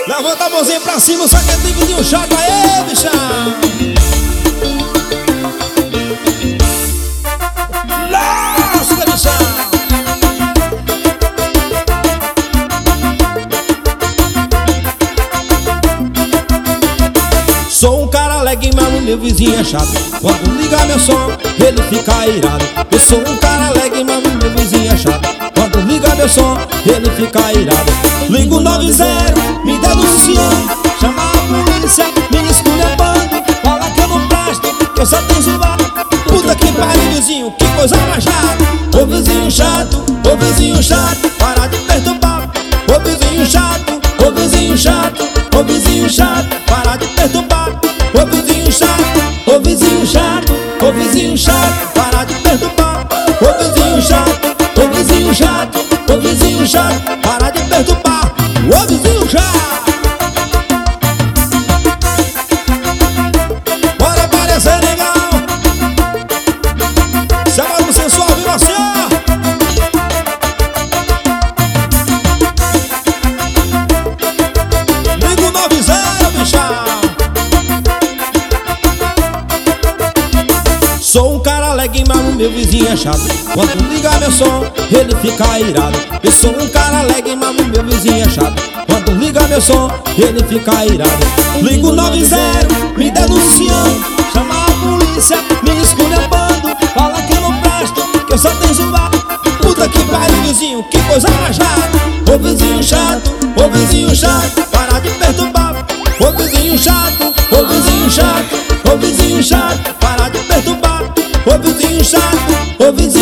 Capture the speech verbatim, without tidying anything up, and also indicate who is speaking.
Speaker 1: Levanta a mãozinha pra cima, só que é tempo de um chato aí, bichão. Lasca, bichão. Sou um cara alegre, mas o meu vizinho é chato. Quando liga meu som, ele fica irado. Eu sou um cara alegre, mas o meu vizinho é chato. Quando liga meu som, ele fica irado. Ligo nove zero, me denunciando. Chama a polícia, me esculhambando. Fala que eu não presto, que eu só tenho zoado. Puta que pariu, vizinho, que coisa mais chata. Ô vizinho chato, ô vizinho chato, para de perturbar. Ô vizinho chato, ô vizinho chato, ô vizinho chato, para de perturbar. Ô vizinho chato, ô vizinho chato, ô vizinho chato, para de perturbar. Ô vizinho chato, ô vizinho chato, ô vizinho chato, para de perturbar. Ô vizinho chato. Bora parecer legal. Chamado sensual, viu assim, ó. Liga o nove zero, bichão. Sou um cara alegre, mas o meu vizinho é chato. Quando liga meu som, ele fica irado. Eu sou um cara alegre, mas o meu vizinho é chato. Quando liga meu som, ele fica irado. Ligo nove zero, me denunciando. Chama a polícia, me esculhambando. Fala que eu não presto, que eu só tenho zoado. Puta que pariu, vizinho, que coisa mais chata. Ô vizinho chato, ô vizinho chato, para de perturbar. Ô vizinho chato, ô vizinho chato, ô vizinho chato, para de perturbar. Ô vizinho chato, ô vizinho